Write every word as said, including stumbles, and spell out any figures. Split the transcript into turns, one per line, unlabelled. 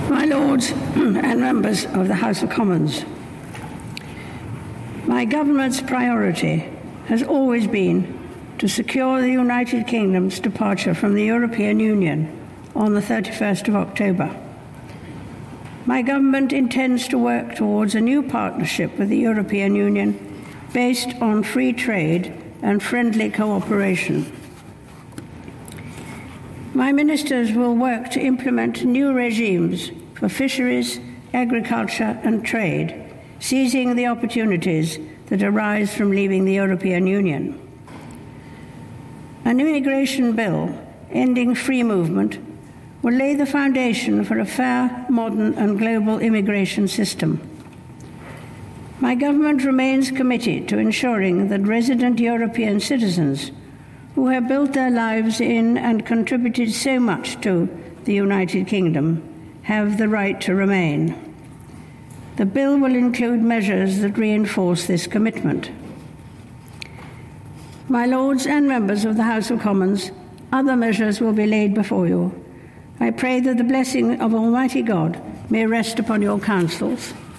My Lords and members of the House of Commons, my government's priority has always been to secure the United Kingdom's departure from the European Union on the thirty-first of October. My government intends to work towards a new partnership with the European Union based on free trade and friendly cooperation. My ministers will work to implement new regimes for fisheries, agriculture and trade, seizing the opportunities that arise from leaving the European Union. An immigration bill ending free movement will lay the foundation for a fair, modern and global immigration system. My government remains committed to ensuring that resident European citizens who have built their lives in and contributed so much to the United Kingdom have the right to remain. The bill will include measures that reinforce this commitment. My Lords and members of the House of Commons, other measures will be laid before you. I pray that the blessing of Almighty God may rest upon your councils.